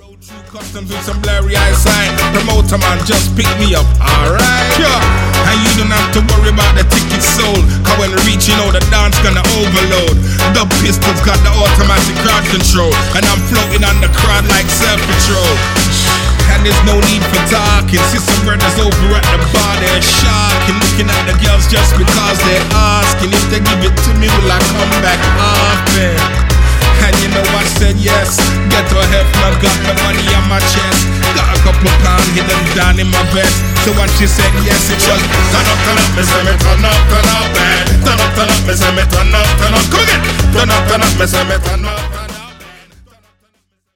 Flow through customs with some blurry eyesight. Promoter man, just pick me up, alright? Yeah. And you don't have to worry about the ticket sold, cause when we reach, you know the dance gonna overload. Dub pistols got the automatic crowd control, and I'm floating on the crowd like self-patrol. And there's no need for talking. See some brothers over at the bar, they're sharking, looking at the girls just because they're asking. If they give it to me, will I come back often? And you know I said yes. Get to a Hefner, got the money on my chest. Got a couple pounds hidden down in my vest. So when she said yes, it was turn up, me say me turn up, man. Turn up, me say me turn up. Come again. Turn up, me say me turn up.